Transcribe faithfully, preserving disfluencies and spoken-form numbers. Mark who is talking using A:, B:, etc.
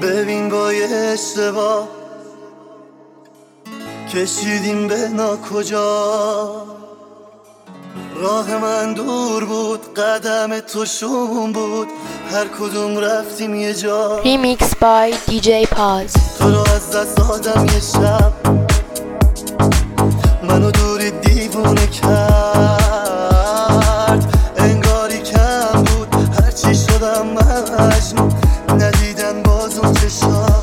A: ببین با یه اشتباه کشیدیم به ناکجا. راه من دور بود، قدم تو شوم بود، هر کدوم رفتیم یه جا.
B: Remix by دی جی Paz.
A: تو رو از دست دادم یه شب، منو دوری دیوونه کرد. انگاری کم بود هرچی شدم مجنون، ندیدن باز اون چشام.